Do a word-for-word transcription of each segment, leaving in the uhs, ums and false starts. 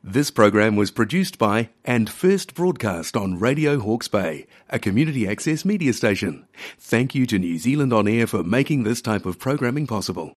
This program was produced by and first broadcast on Radio Hawke's Bay, a community access media station. Thank you to New Zealand On Air for making this type of programming possible.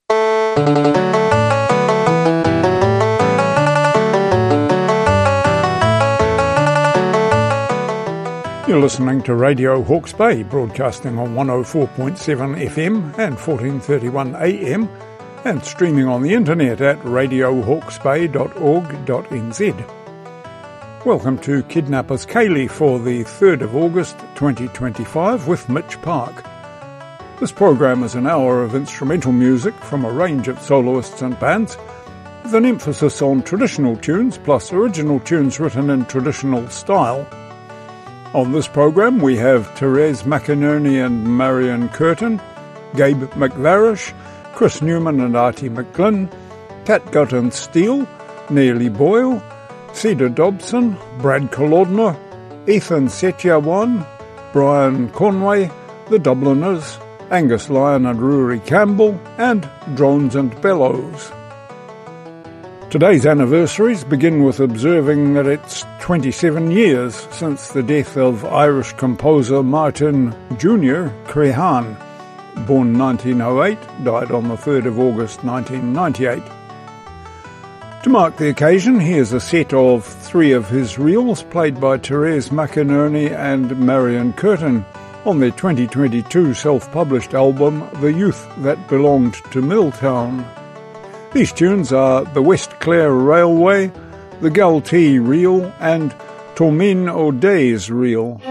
You're listening to Radio Hawke's Bay, broadcasting on one oh four point seven F M and fourteen thirty-one A M, and streaming on the internet at radio hawke's bay dot org dot n z. Welcome to Kidnappers Kaylee for the third of August twenty twenty-five with Mitch Park. This program is an hour of instrumental music from a range of soloists and bands, with an emphasis on traditional tunes plus original tunes written in traditional style. On this program we have Therese McInerney and Marion Curtin, Gabe McVarish, Chris Newman and Artie McGlynn, Catgut and Steele, Neely Boyle, Cedar Dobson, Brad Kolodner, Ethan Setyawan, Brian Conway, The Dubliners, Angus Lyon and Rory Campbell, and Drones and Bellows. Today's anniversaries begin with observing that it's twenty-seven years since the death of Irish composer Martin Junior Crehan, born nineteen oh eight, died on the third of August nineteen ninety-eight. To mark the occasion, here's a set of three of his reels played by Therese McInerney and Marion Curtin on their twenty twenty-two self-published album The Youth That Belonged to Milltown. These tunes are the West Clare Railway, the Galtee Reel and Tormin O'Day's Reel.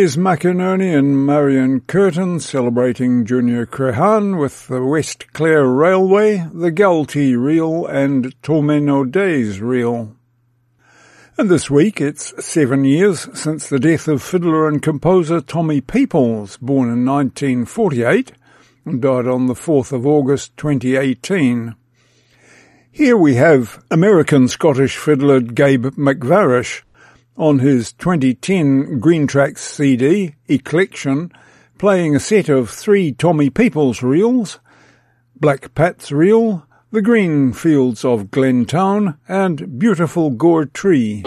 Les McInerney and Marion Curtin celebrating Junior Crehan with the West Clare Railway, the Galtee Reel and Tormeno Days Reel. And this week it's seven years since the death of fiddler and composer Tommy Peoples, born in nineteen forty-eight and died on the fourth of August twenty eighteen. Here we have American-Scottish fiddler Gabe McVarish on his twenty ten Green Tracks C D, Eclection, playing a set of three Tommy Peoples reels, Black Pat's Reel, The Green Fields of Glentown, and Beautiful Gore Tree.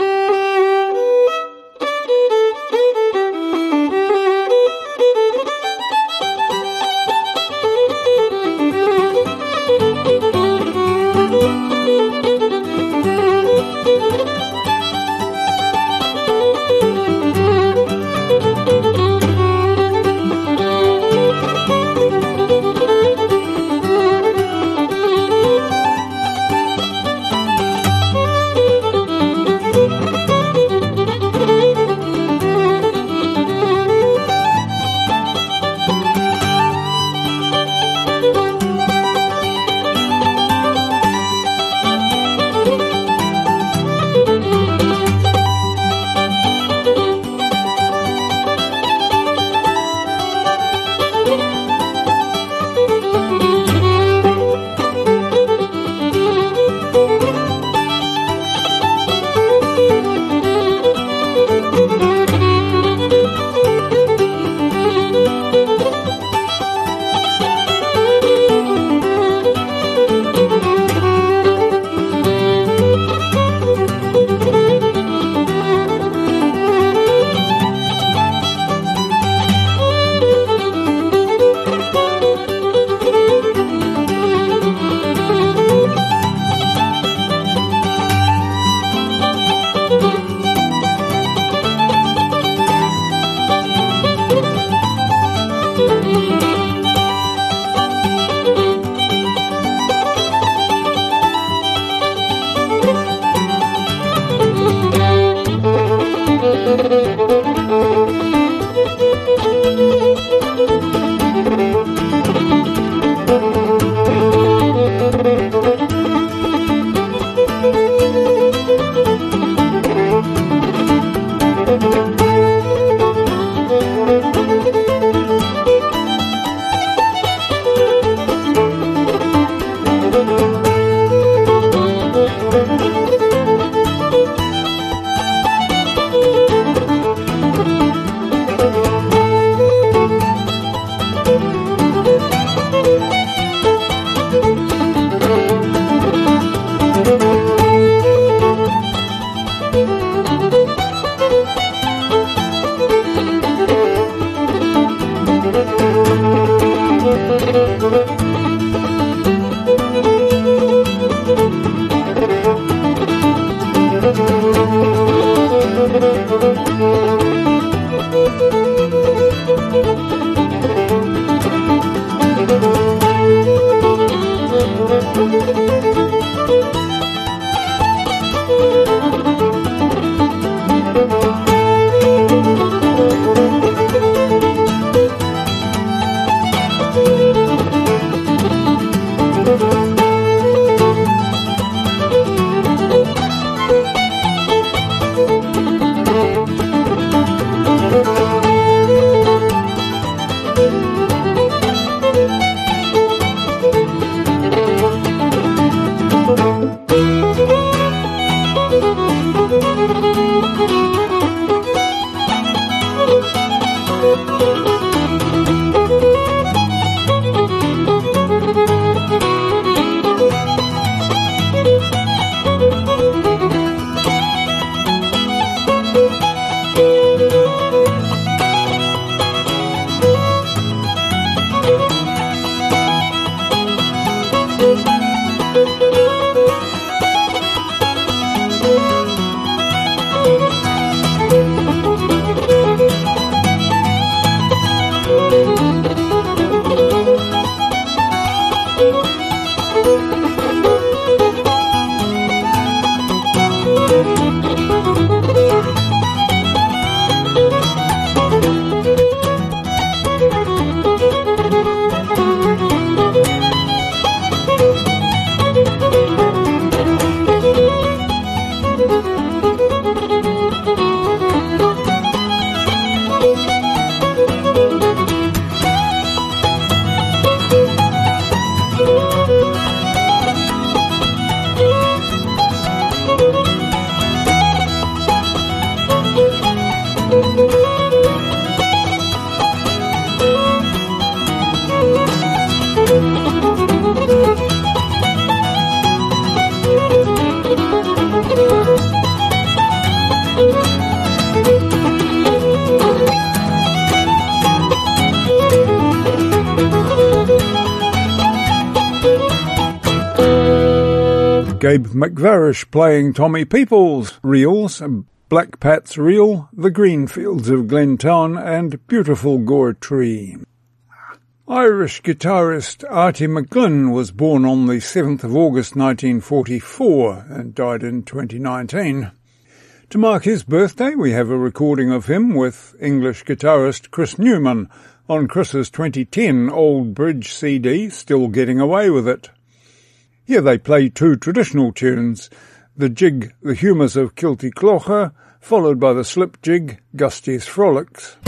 Gabe McVarish playing Tommy Peoples reels, Black Pat's reel, The Greenfields of Glentown and Beautiful Gore Tree. Irish guitarist Artie McGlynn was born on the seventh of August nineteen forty-four and died in twenty nineteen. To mark his birthday, we have a recording of him with English guitarist Chris Newman on Chris's twenty ten Old Bridge C D, Still Getting Away With It. Here they play two traditional tunes, the jig The Humours of Kilty Clocher, followed by the slip jig Gusty's Frolics.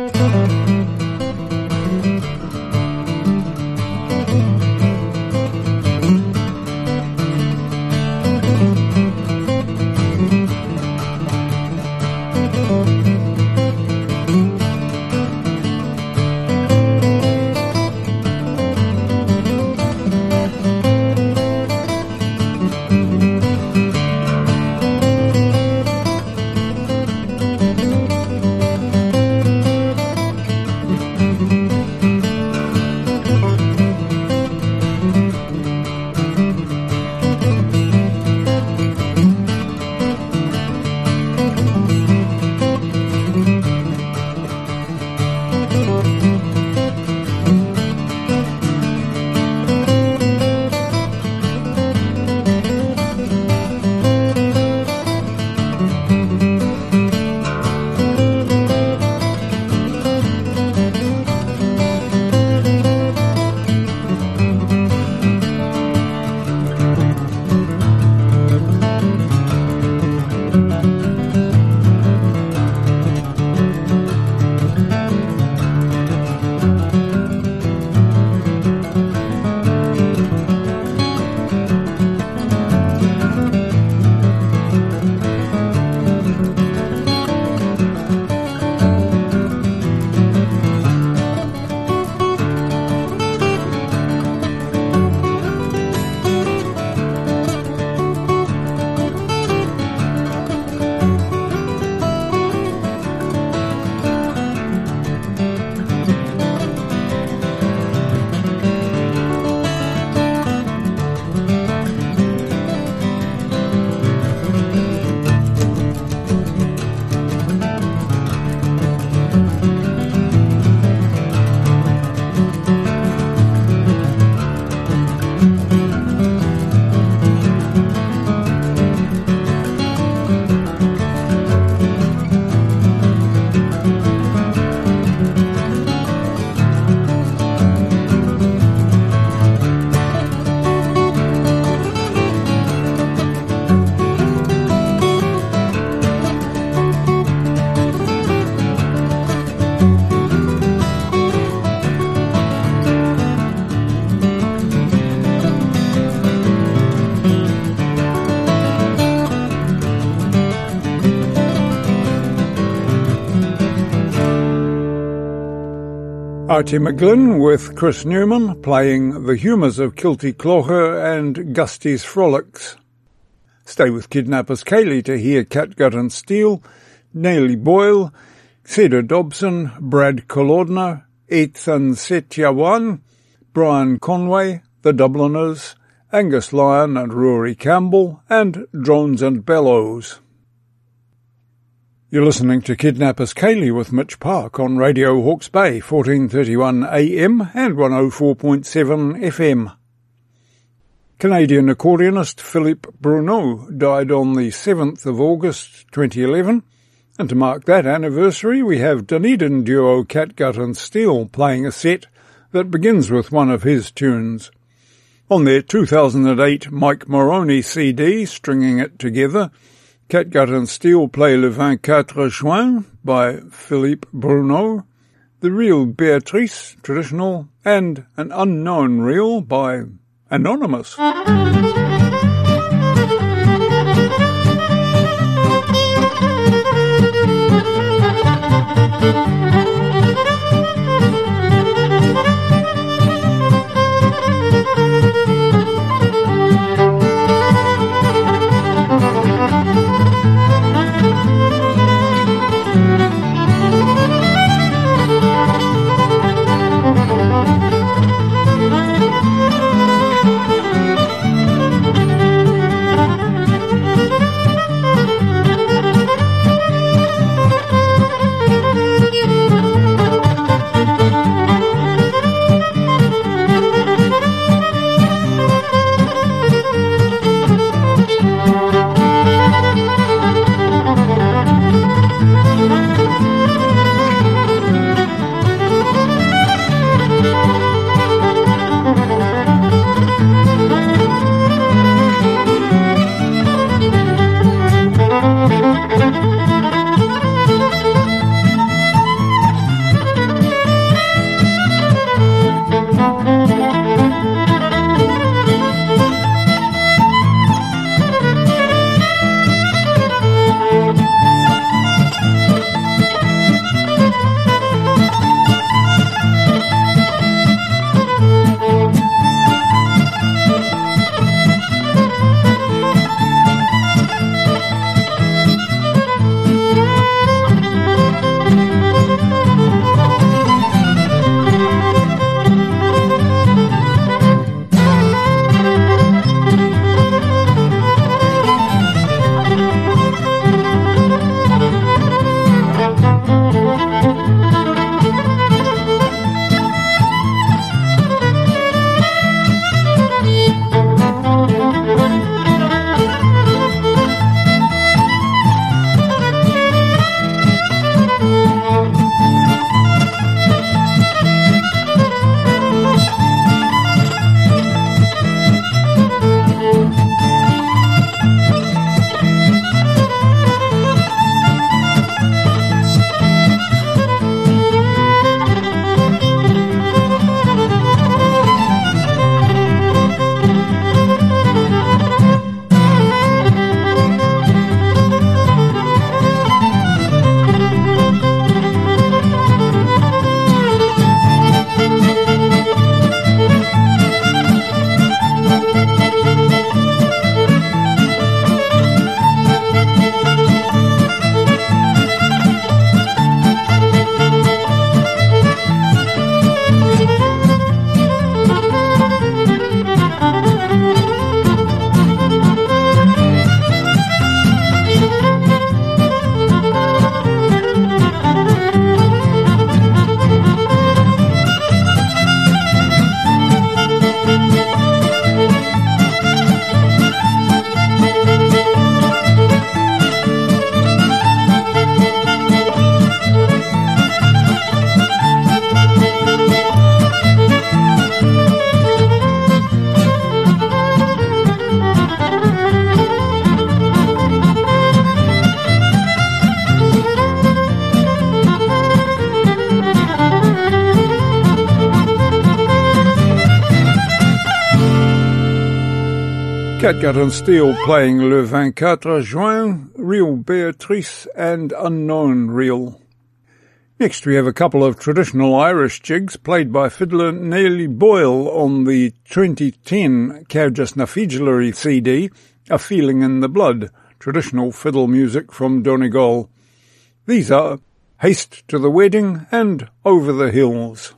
Artie McGlynn with Chris Newman playing The Humours of Kilty Clocher and Gusty's Frolics. Stay with Kidnappers Kaylee to hear Catgut and Steel, Nellie Boyle, Cedar Dobson, Brad Kolodner, Ethan Setyawan, Brian Conway, The Dubliners, Angus Lyon and Rory Campbell, and Drones and Bellows. You're listening to Kidnappers Kaylee with Mitch Park on Radio Hawke's Bay, fourteen thirty-one A M and one oh four point seven F M. Canadian accordionist Philippe Bruneau died on the seventh of August twenty eleven, and to mark that anniversary we have Dunedin duo Catgut and Steel playing a set that begins with one of his tunes. On their two thousand eight Mike Moroney C D, Stringing It Together, Catgut and Steel play Le vingt-quatre Juin by Philippe Bruneau, the reel Beatrice, traditional, and an unknown reel by Anonymous. Catgut and Steel playing Le vingt-quatre Juin, Real Beatrice and Unknown Reel. Next we have a couple of traditional Irish jigs played by fiddler Neil Boyle on the twenty ten Cairdeas na Figillery C D, A Feeling in the Blood, traditional fiddle music from Donegal. These are Haste to the Wedding and Over the Hills.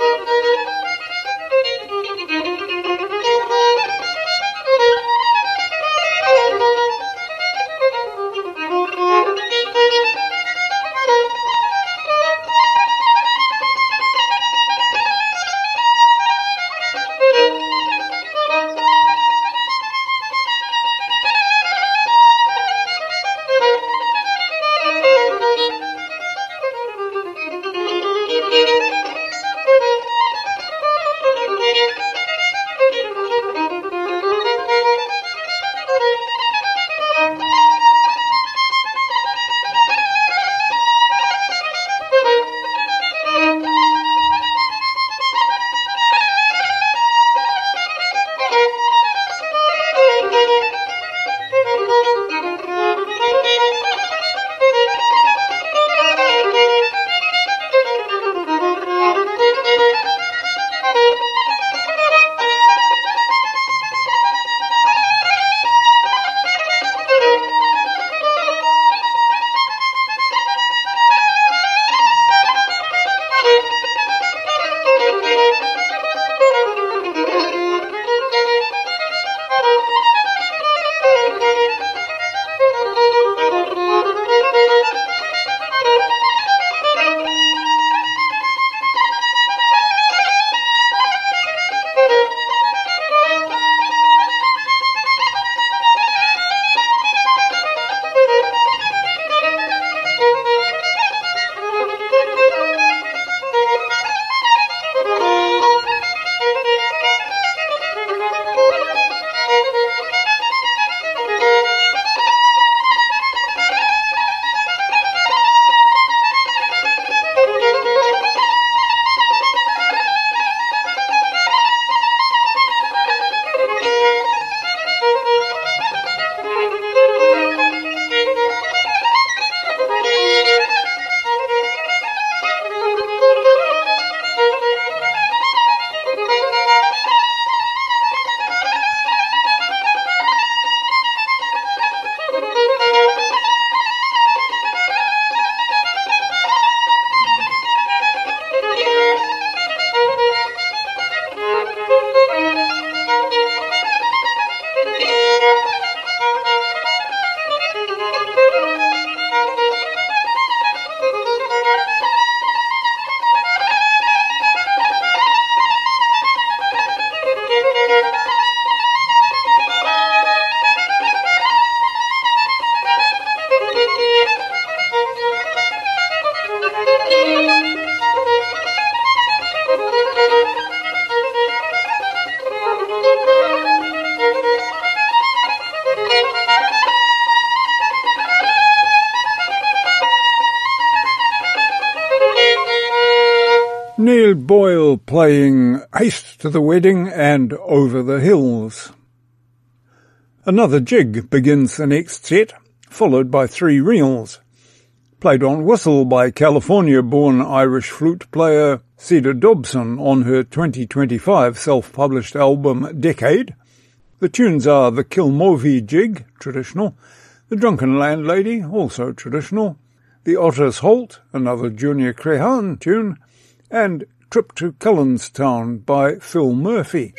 Neil Boyle playing Haste to the Wedding and Over the Hills. Another jig begins the next set, followed by three reels. Played on whistle by California-born Irish flute player Cedar Dobson on her twenty twenty-five self-published album Decade. The tunes are the Kilmovie Jig, traditional, the Drunken Landlady, also traditional, the Otter's Holt, another Junior Crehan tune, and Trip to Cullenstown by Phil Murphy.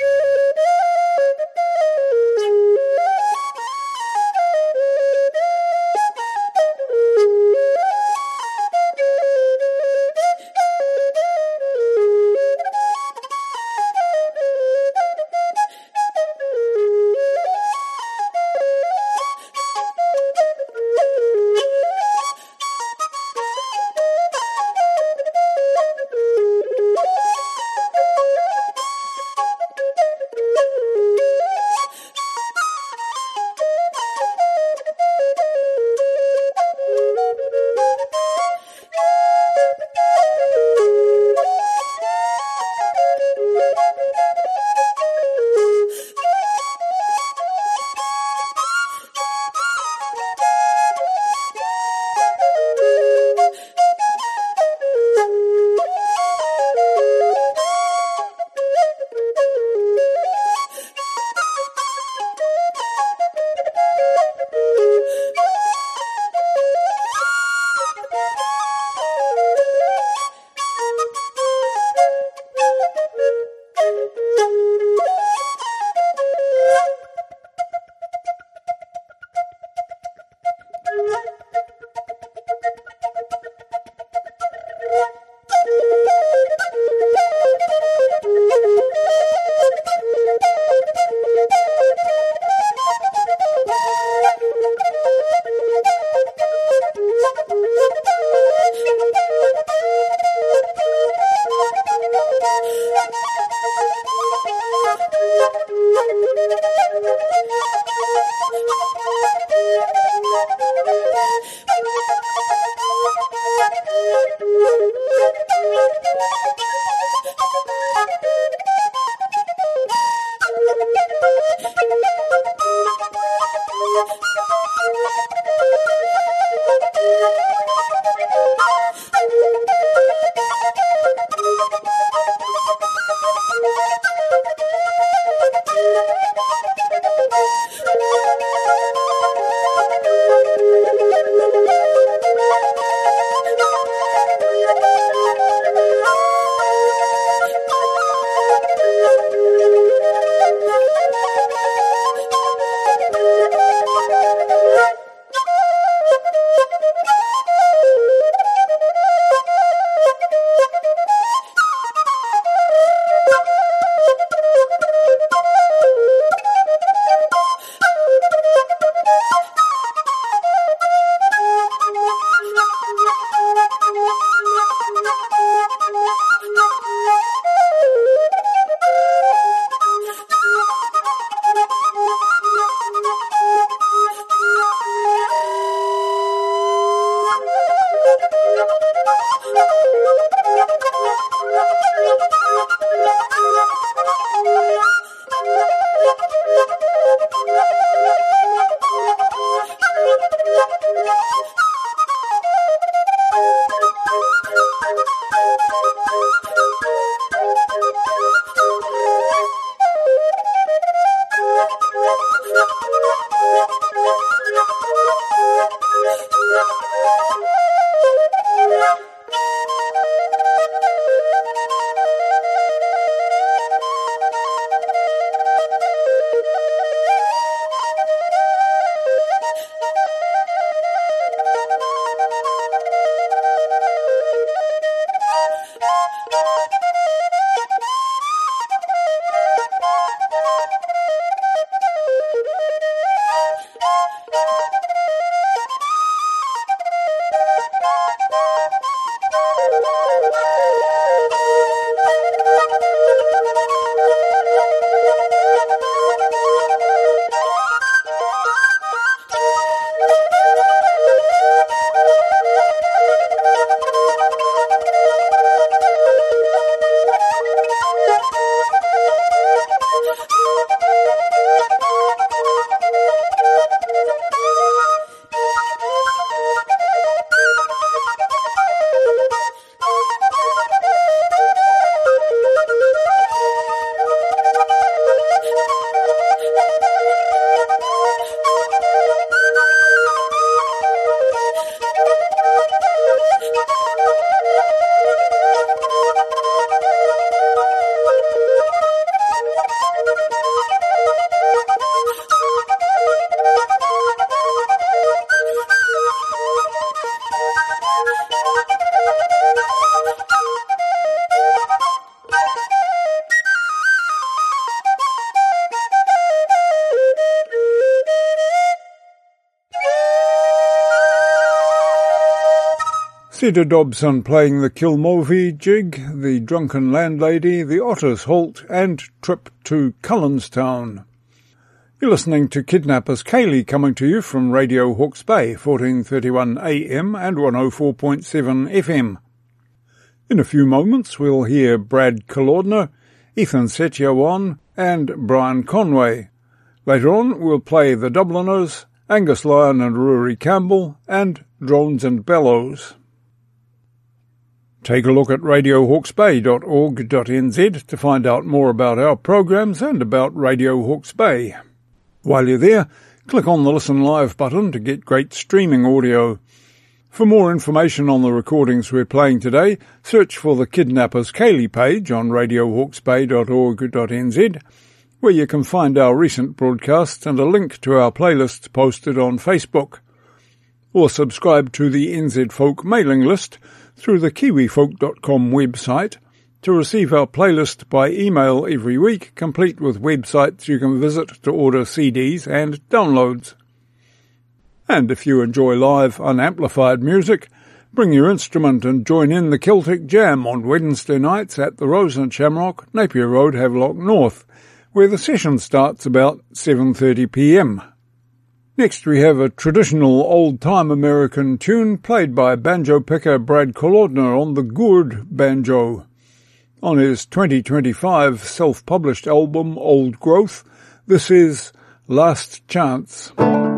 Cedar Dobson playing the Kilmovie Jig, the Drunken Landlady, the Otter's Halt and Trip to Cullenstown. You're listening to Kidnappers Kaylee coming to you from Radio Hawke's Bay, fourteen thirty-one A M and one oh four point seven F M. In a few moments we'll hear Brad Kolodner, Ethan Setyawan and Brian Conway. Later on we'll play The Dubliners, Angus Lyon and Rory Campbell and Drones and Bellows. Take a look at radio hawke's bay dot org dot n z to find out more about our programs and about Radio Hawke's Bay. While you're there, click on the Listen Live button to get great streaming audio. For more information on the recordings we're playing today, search for the Kidnappers Kaylee page on radio hawke's bay dot org dot n z, where you can find our recent broadcasts and a link to our playlists posted on Facebook. Or subscribe to the N Z Folk mailing list through the kiwi folk dot com website to receive our playlist by email every week, complete with websites you can visit to order C Ds and downloads. And if you enjoy live, unamplified music, bring your instrument and join in the Celtic Jam on Wednesday nights at the Rose and Shamrock, Napier Road, Havelock North, where the session starts about seven thirty p m. Next we have a traditional old-time American tune played by banjo picker Brad Kolodner on the Gourd banjo. On his twenty twenty-five self-published album Old Growth, this is Last Chance.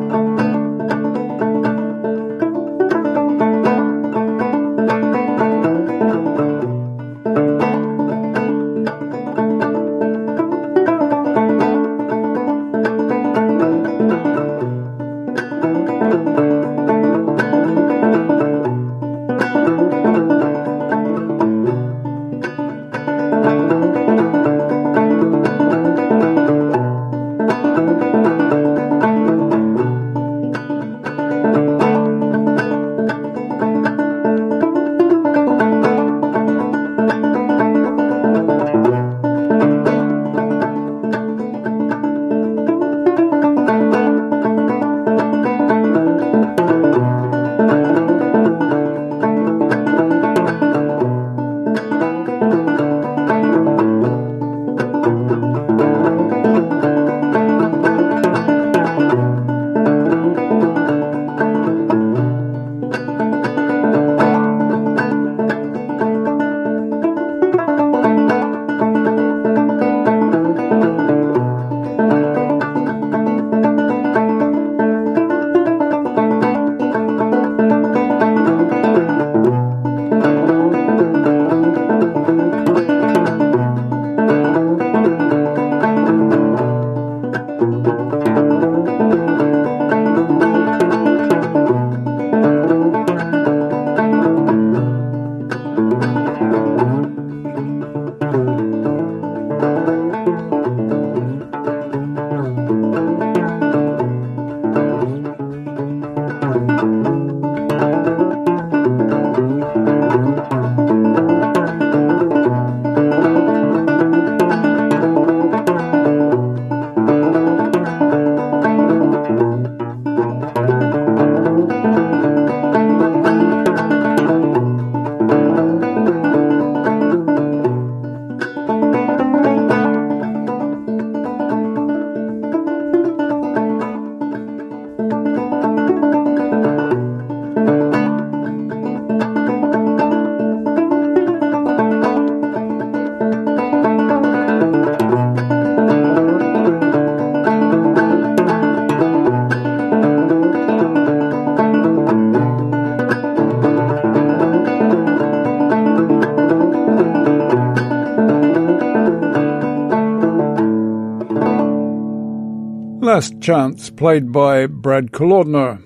Last Chance, played by Brad Kolodner.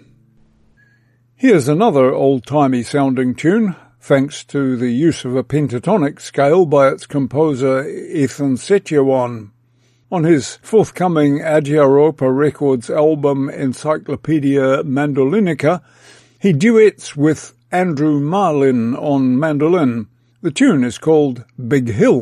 Here's another old-timey sounding tune, thanks to the use of a pentatonic scale by its composer Ethan Setyawan. On his forthcoming Adyaropa Records album Encyclopedia Mandolinica, he duets with Andrew Marlin on mandolin. The tune is called Big Hill.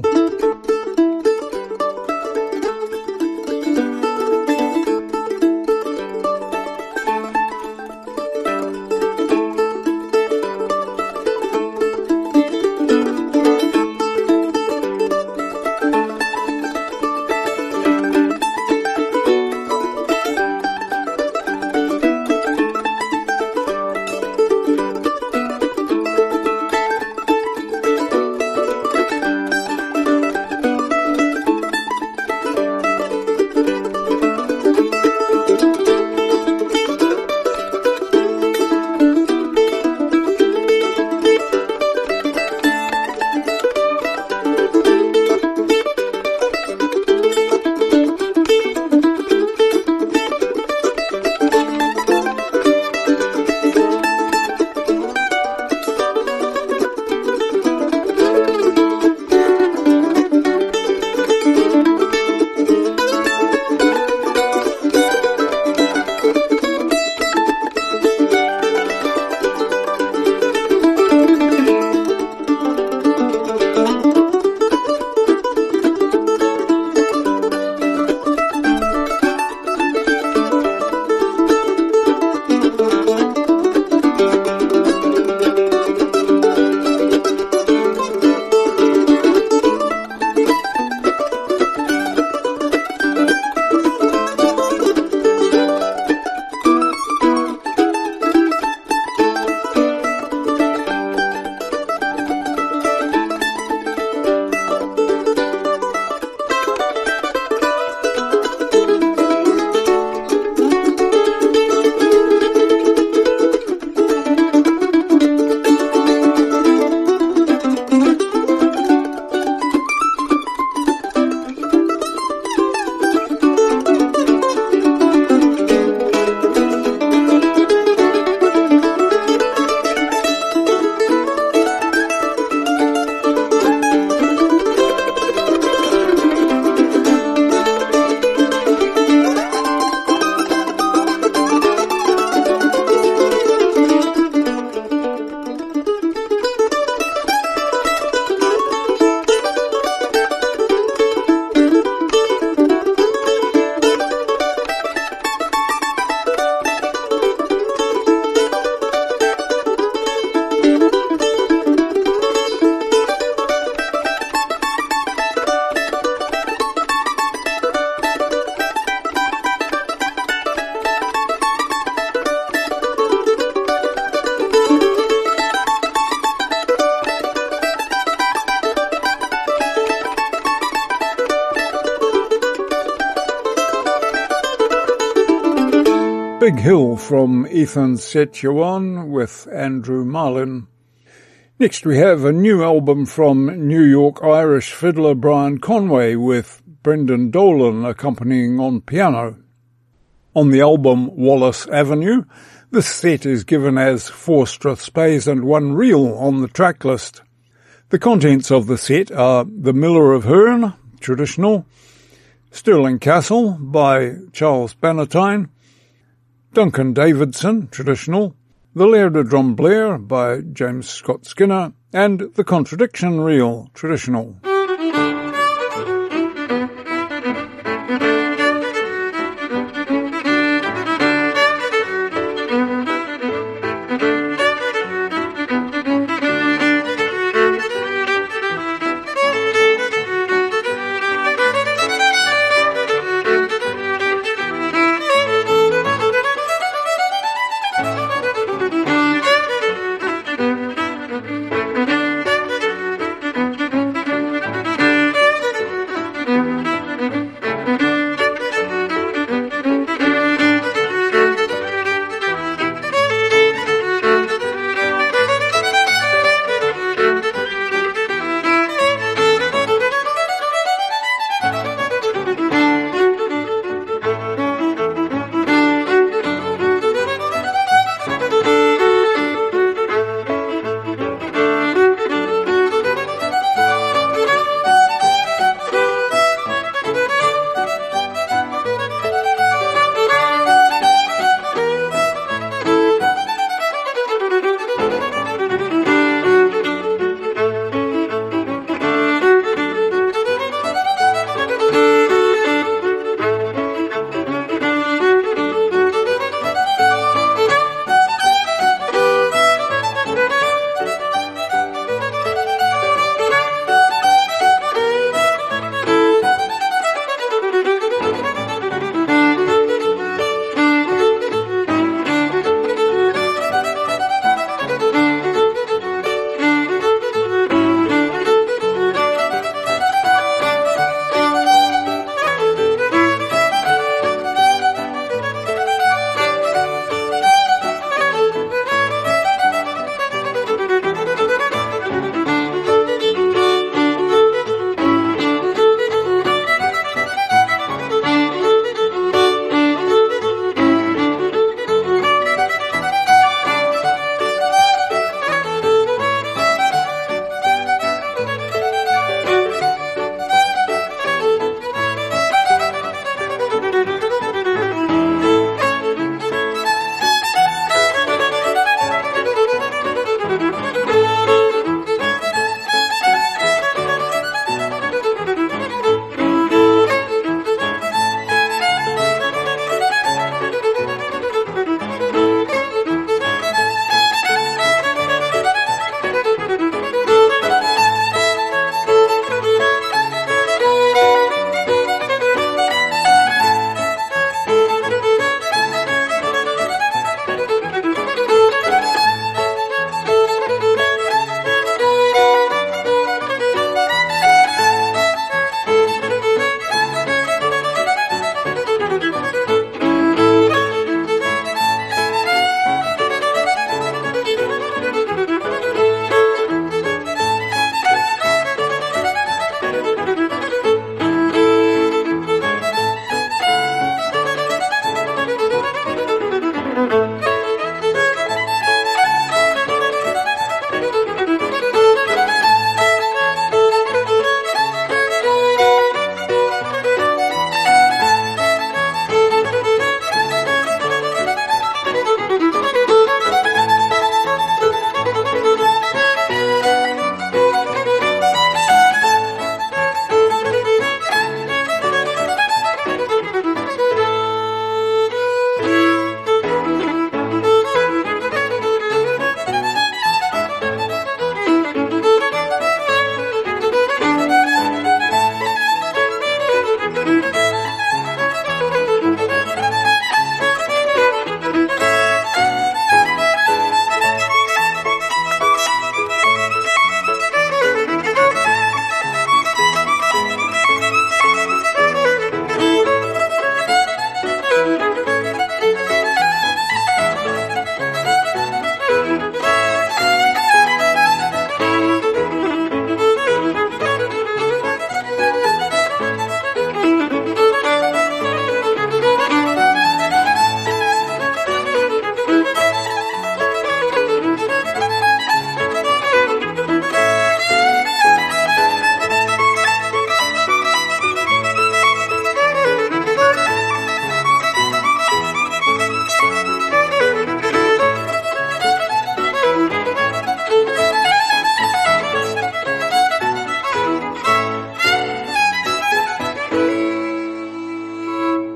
Big Hill from Ethan Setuan with Andrew Marlin. Next we have a new album from New York Irish fiddler Brian Conway with Brendan Dolan accompanying on piano. On the album Wallace Avenue, this set is given as four strathspeys and one reel on the track list. The contents of the set are The Miller of Herne, traditional, Stirling Castle by Charles Bannatyne, Duncan Davidson, traditional, The Laird of Drumblair by James Scott Skinner, and The Contradiction Reel, traditional.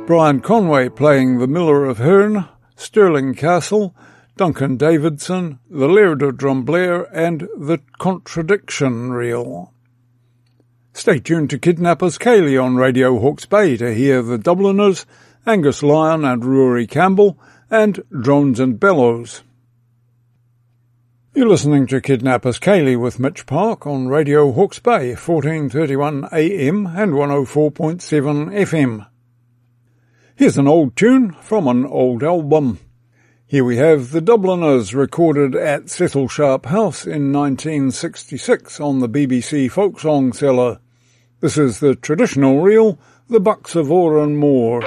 Brian Conway playing The Miller of Herne, Stirling Castle, Duncan Davidson, The Laird of Drumblair and The Contradiction Reel. Stay tuned to Kidnappers Ceilidh on Radio Hawke's Bay to hear the Dubliners, Angus Lyon and Rory Campbell, and Drones and Bellows. You're listening to Kidnappers Ceilidh with Mitch Park on Radio Hawke's Bay, fourteen thirty-one A M and one oh four point seven F M. Here's an old tune from an old album. Here we have The Dubliners, recorded at Cecil Sharp House in nineteen sixty-six on the B B C folk song cellar. This is the traditional reel, The Bucks of Oran Moor.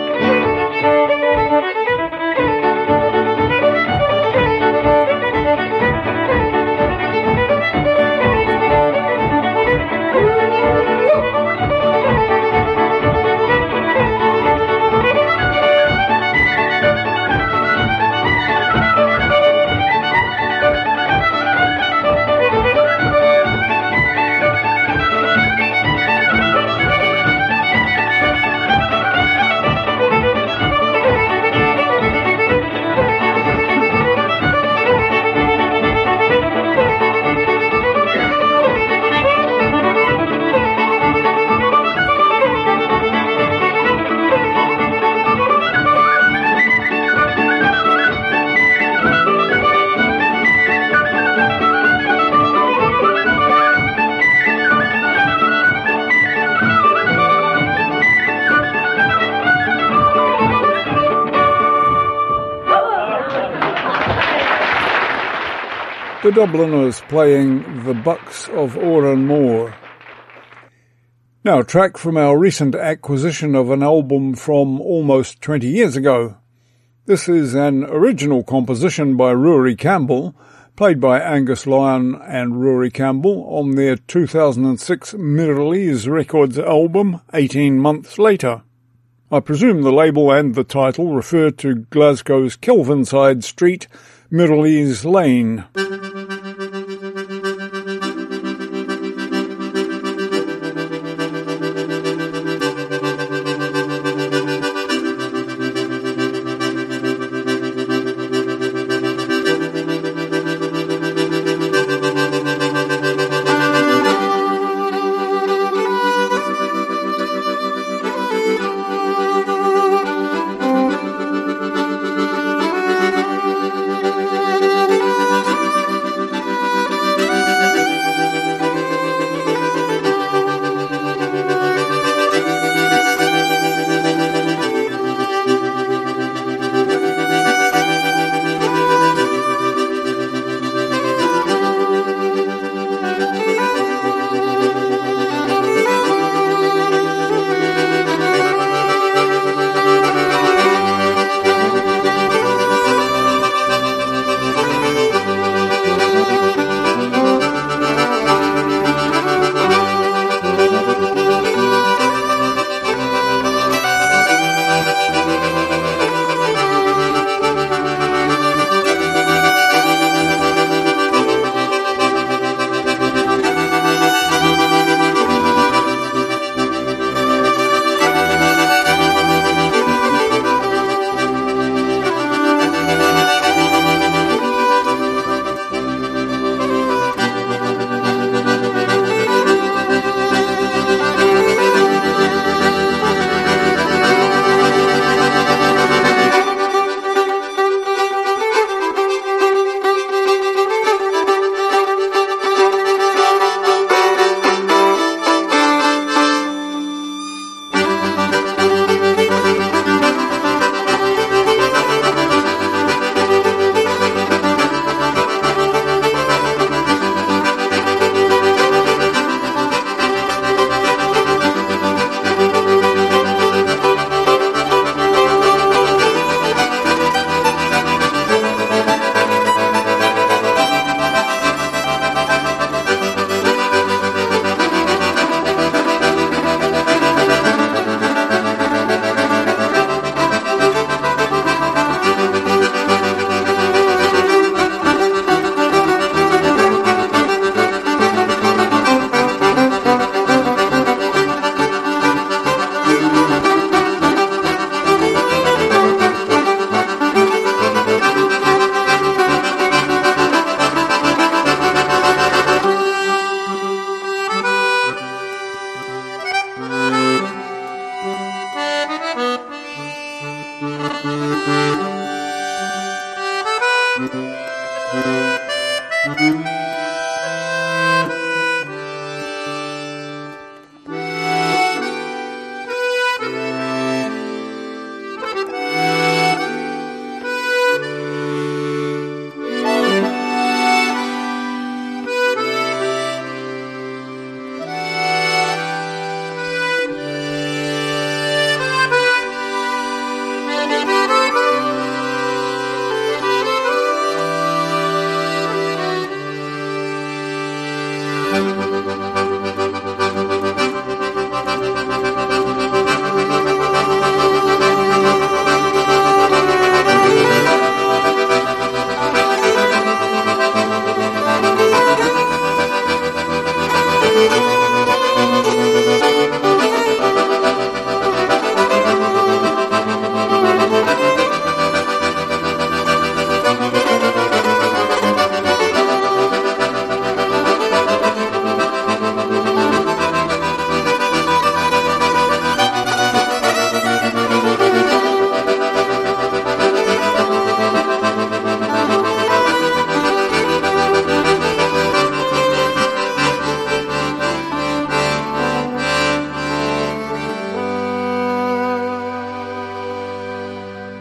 The Dubliners playing The Bucks of Oran Moor. Now, a track from our recent acquisition of an album from almost twenty years ago. This is an original composition by Rory Campbell, played by Angus Lyon and Rory Campbell on their two thousand six Mirrlees Records album, eighteen months later. I presume the label and the title refer to Glasgow's Kelvinside Street, Mirrlees Lane.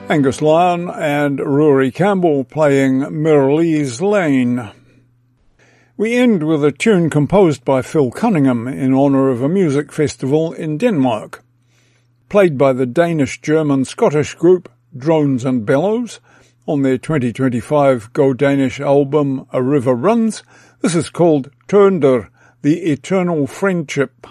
Angus Lyon and Rory Campbell playing Merlees Lane. We end with a tune composed by Phil Cunningham in honour of a music festival in Denmark. Played by the Danish-German-Scottish group Drones and Bellows on their twenty twenty-five Go Danish album A River Runs, this is called Turnder, the Eternal Friendship.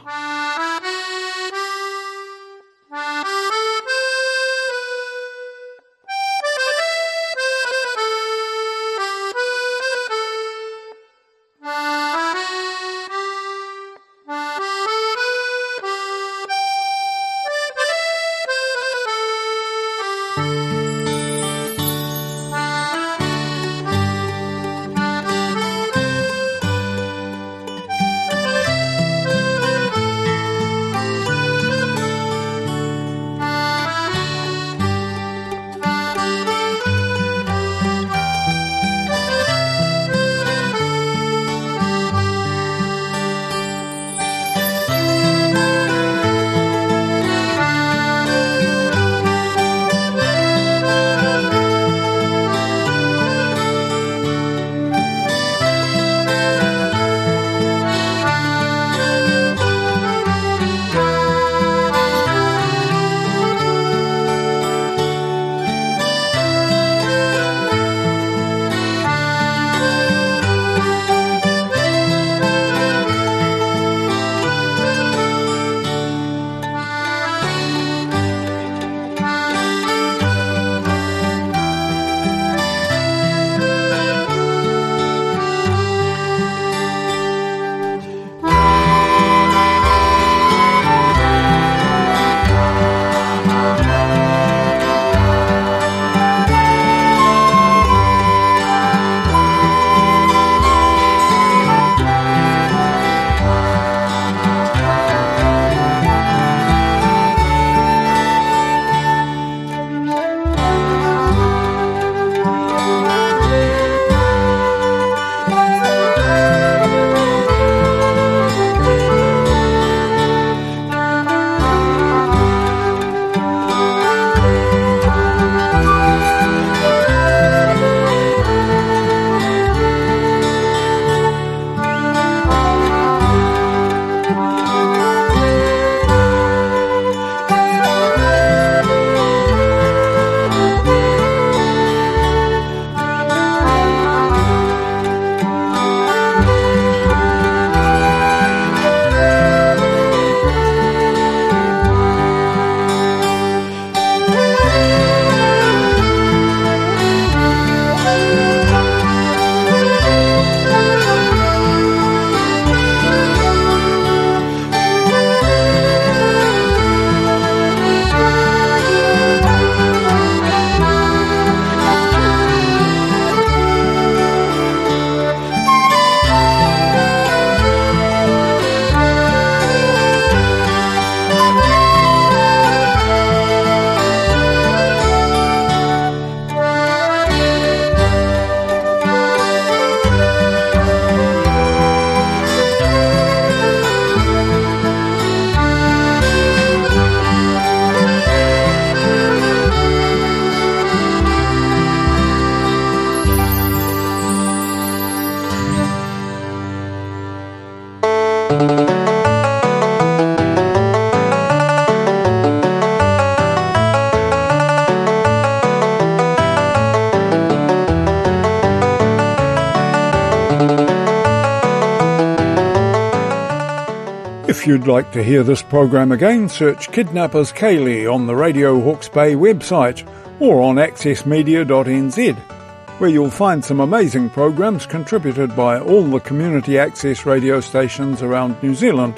If you'd like to hear this program again, search Kidnappers Kaylee on the Radio Hawke's Bay website or on access media dot n z, where you'll find some amazing programs contributed by all the community access radio stations around New Zealand.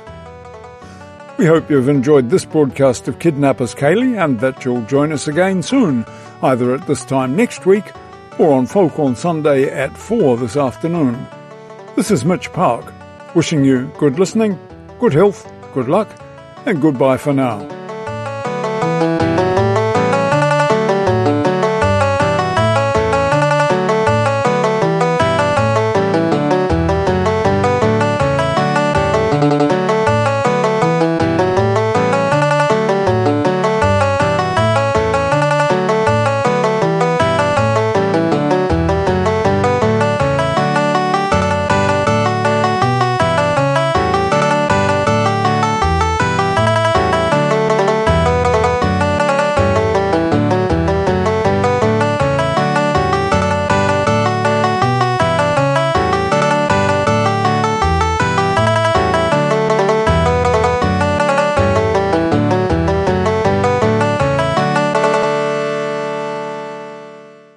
We hope you've enjoyed this broadcast of Kidnappers Kaylee and that you'll join us again soon, either at this time next week or on Folk on Sunday at four this afternoon. This is Mitch Park, wishing you good listening, good health, good luck, and goodbye for now.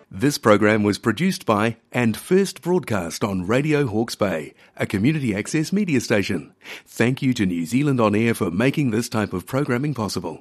This program was produced by and first broadcast on Radio Hawke's Bay, a community access media station. Thank you to New Zealand On Air for making this type of programming possible.